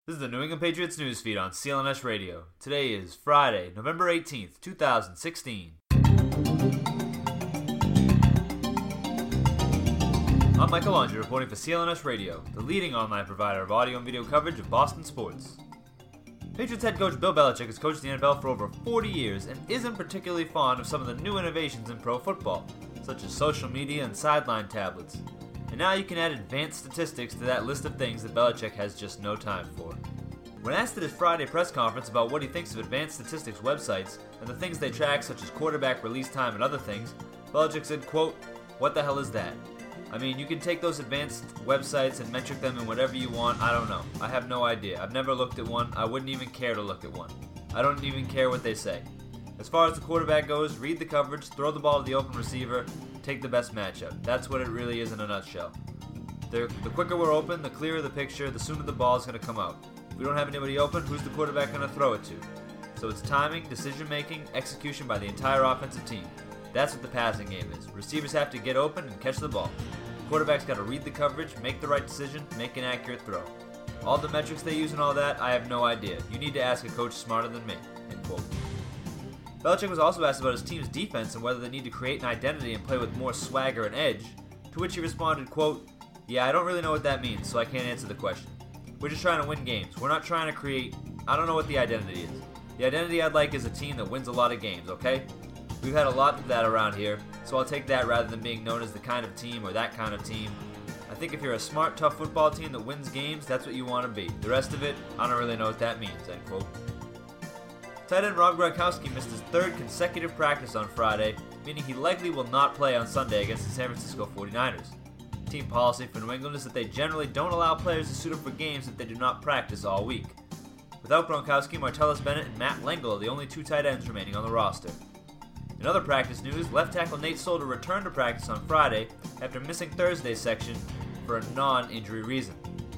This is the New England Patriots newsfeed on CLNS Radio. Today is Friday, November 18th, 2016. I'm Michael Laundrie reporting for CLNS Radio, the leading online provider of audio and video coverage of Boston sports. Patriots head coach Bill Belichick has coached the NFL for over 40 years and isn't particularly fond of some of the new innovations in pro football, such as social media and sideline tablets. And now you can add advanced statistics to that list of things that Belichick has just no time for. When asked at his Friday press conference about what he thinks of advanced statistics websites and the things they track such as quarterback release time and other things, Belichick said, quote, "What the hell is that? I mean, you can take those advanced websites and metric them in whatever you want. I don't know. I have no idea. I've never looked at one. I wouldn't even care to look at one. I don't even care what they say. As far as the quarterback goes, read the coverage, throw the ball to the open receiver, take the best matchup. That's what it really is in a nutshell. The quicker we're open, the clearer the picture, the sooner the ball is going to come out. If we don't have anybody open, who's the quarterback going to throw it to? So it's timing, decision-making, execution by the entire offensive team. That's what the passing game is. Receivers have to get open and catch the ball. Quarterback's got to read the coverage, make the right decision, make an accurate throw. All the metrics they use and all that, I have no idea. You need to ask a coach smarter than me." End quote. Belichick was also asked about his team's defense and whether they need to create an identity and play with more swagger and edge, to which he responded, quote, "Yeah, I don't really know what that means, so I can't answer the question. We're just trying to win games. We're not trying to create, I don't know what the identity is. The identity I'd like is a team that wins a lot of games, okay? We've had a lot of that around here, so I'll take that rather than being known as the kind of team or that kind of team. I think if you're a smart, tough football team that wins games, that's what you want to be. The rest of it, I don't really know what that means," end quote. Tight end Rob Gronkowski missed his third consecutive practice on Friday, meaning he likely will not play on Sunday against the San Francisco 49ers. Team policy for New England is that they generally don't allow players to suit up for games if they do not practice all week. Without Gronkowski, Martellus Bennett and Matt Lengel are the only two tight ends remaining on the roster. In other practice news, left tackle Nate Solder returned to practice on Friday after missing Thursday's section for a non-injury reason.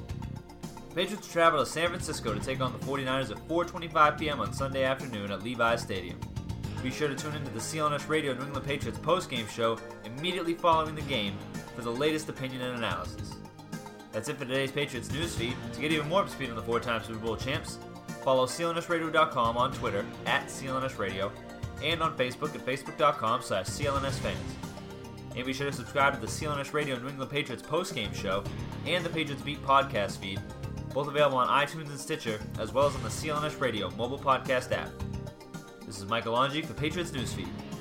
The Patriots travel to San Francisco to take on the 49ers at 4:25 p.m. on Sunday afternoon at Levi's Stadium. Be sure to tune into the CLNS Radio New England Patriots postgame show immediately following the game for the latest opinion and analysis. That's it for today's Patriots newsfeed. To get even more up to speed on the four-time Super Bowl champs, follow CLNSradio.com on Twitter at CLNSradio and on Facebook at Facebook.com/CLNSFans. And be sure to subscribe to the CLNS Radio New England Patriots postgame show and the Patriots Beat podcast feed, both available on iTunes and Stitcher, as well as on the CLNS Radio mobile podcast app. This is Michael Laundrie for Patriots Newsfeed.